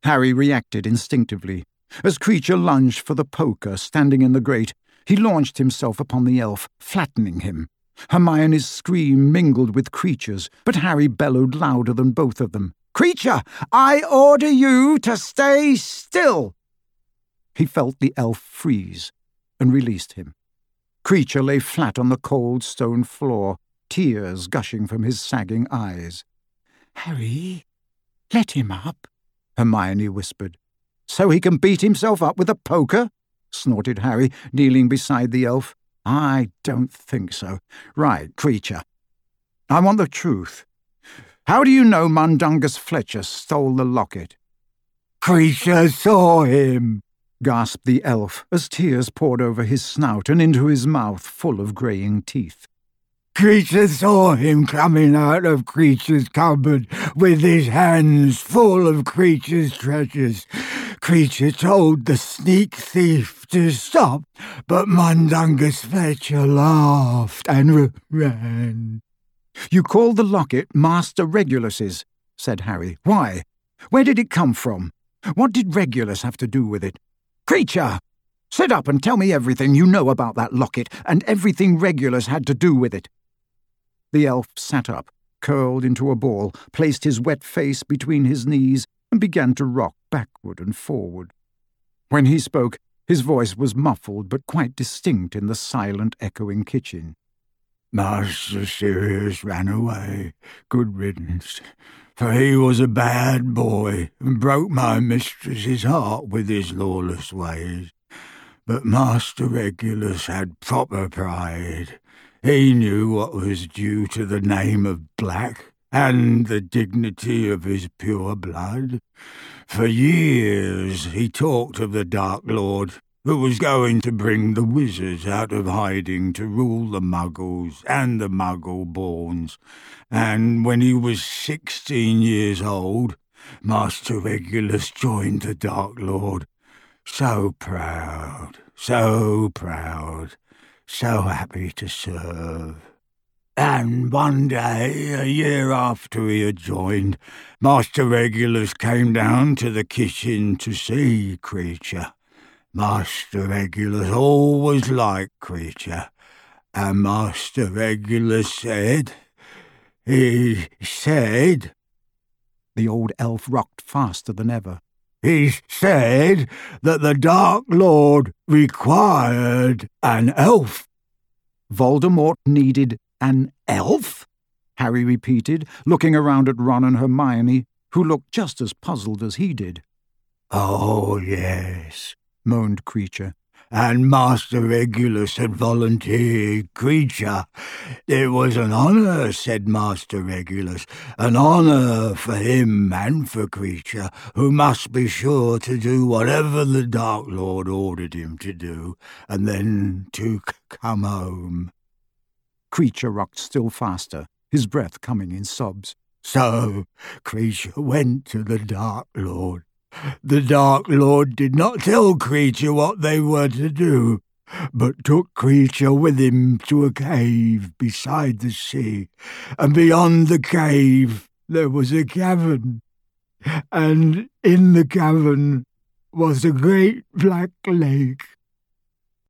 Harry reacted instinctively. As Kreacher lunged for the poker standing in the grate, he launched himself upon the elf, flattening him. Hermione's scream mingled with Kreacher's, but Harry bellowed louder than both of them. "Kreacher, I order you to stay still!" He felt the elf freeze and released him. Kreacher lay flat on the cold stone floor, tears gushing from his sagging eyes. "Harry, let him up," Hermione whispered. "So he can beat himself up with a poker?" snorted Harry, kneeling beside the elf. "I don't think so. Right, Kreacher. I want the truth. How do you know Mundungus Fletcher stole the locket?" "Kreacher saw him," gasped the elf, as tears poured over his snout and into his mouth full of greying teeth. "Kreacher saw him coming out of Kreacher's cupboard with his hands full of Kreacher's treasures. Kreacher told the sneak thief to stop, but Mundungus Fletcher laughed and ran." "You called the locket Master Regulus's," said Harry. "Why? Where did it come from? What did Regulus have to do with it?" "Kreacher, sit up and tell me everything you know about that locket and everything Regulus had to do with it." The elf sat up, curled into a ball, placed his wet face between his knees, and began to rock backward and forward. When he spoke, his voice was muffled but quite distinct in the silent, echoing kitchen. "Master Sirius ran away. Good riddance. For he was a bad boy, and broke my mistress's heart with his lawless ways. But Master Regulus had proper pride. He knew what was due to the name of Black, and the dignity of his pure blood. For years he talked of the Dark Lord, who was going to bring the wizards out of hiding to rule the Muggles and the Muggle-borns. And when he was 16 years old, Master Regulus joined the Dark Lord. So proud, so happy to serve. And one day, a year after he had joined, Master Regulus came down to the kitchen to see Kreacher. Master Regulus always liked Kreacher, and Master Regulus said, The old elf rocked faster than ever. He said that the Dark Lord required an elf." "Voldemort needed an elf?" Harry repeated, looking around at Ron and Hermione, who looked just as puzzled as he did. "Oh, yes," moaned Kreacher. "And Master Regulus had volunteered Kreacher. It was an honour, said Master Regulus, an honour for him and for Kreacher, who must be sure to do whatever the Dark Lord ordered him to do, and then to come home." Kreacher rocked still faster, his breath coming in sobs. "So Kreacher went to the Dark Lord. The Dark Lord did not tell Kreacher what they were to do, but took Kreacher with him to a cave beside the sea, and beyond the cave there was a cavern, and in the cavern was a great black lake